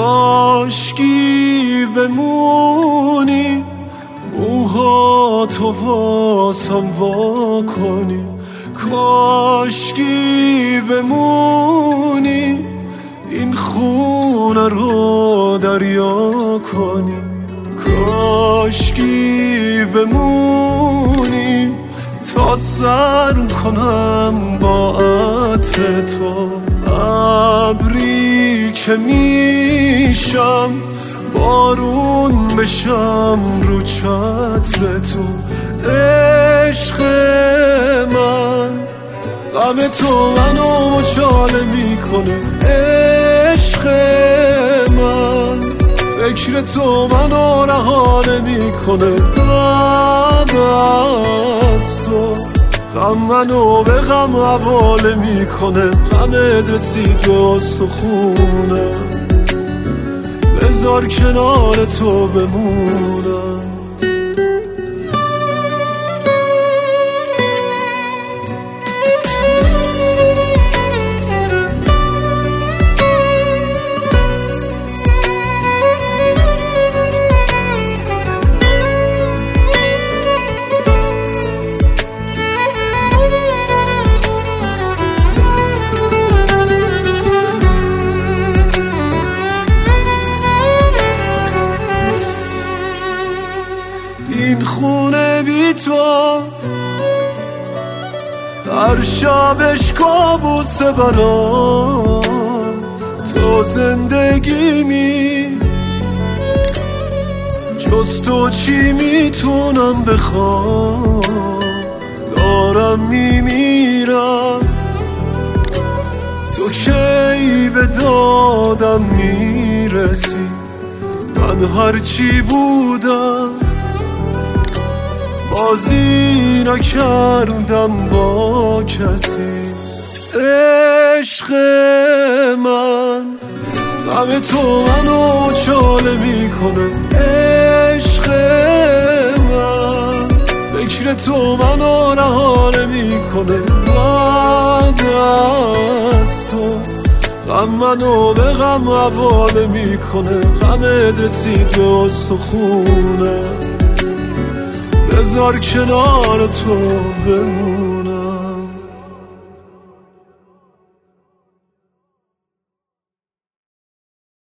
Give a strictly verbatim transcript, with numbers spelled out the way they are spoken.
کاشکی بمونی، موهاتو واسم وا کنی. کاشکی بمونی، این خونه رو دریا کنی. کاشکی بمونی تا سر کنم با عطر تو. ابری که میشم بارون بشم رو چتر تو. عشق من غم تو منو مچاله میکنه. عشق من فکر تو منو رهانه میکنه. بعد از تو غم منو به غم حواله میکنه. غمت رسید به استخونم، بذار کنار تو بمونم. این خونه بی تو هر شبش کابوسه برام. تو زندگیمی جز تو چی میتونم بخوام. دارم میمیرم تو کی به دادم میرسی. من هرچی بودم بازی نکردم با کسی. عشق من غم تو منو چاله میکنه. عشق من فکر تو منو رهانه میکنه. بعد از تو غم منو به غم حواله میکنه. غمت رسید به استخونم، بذار کنار تو بمون.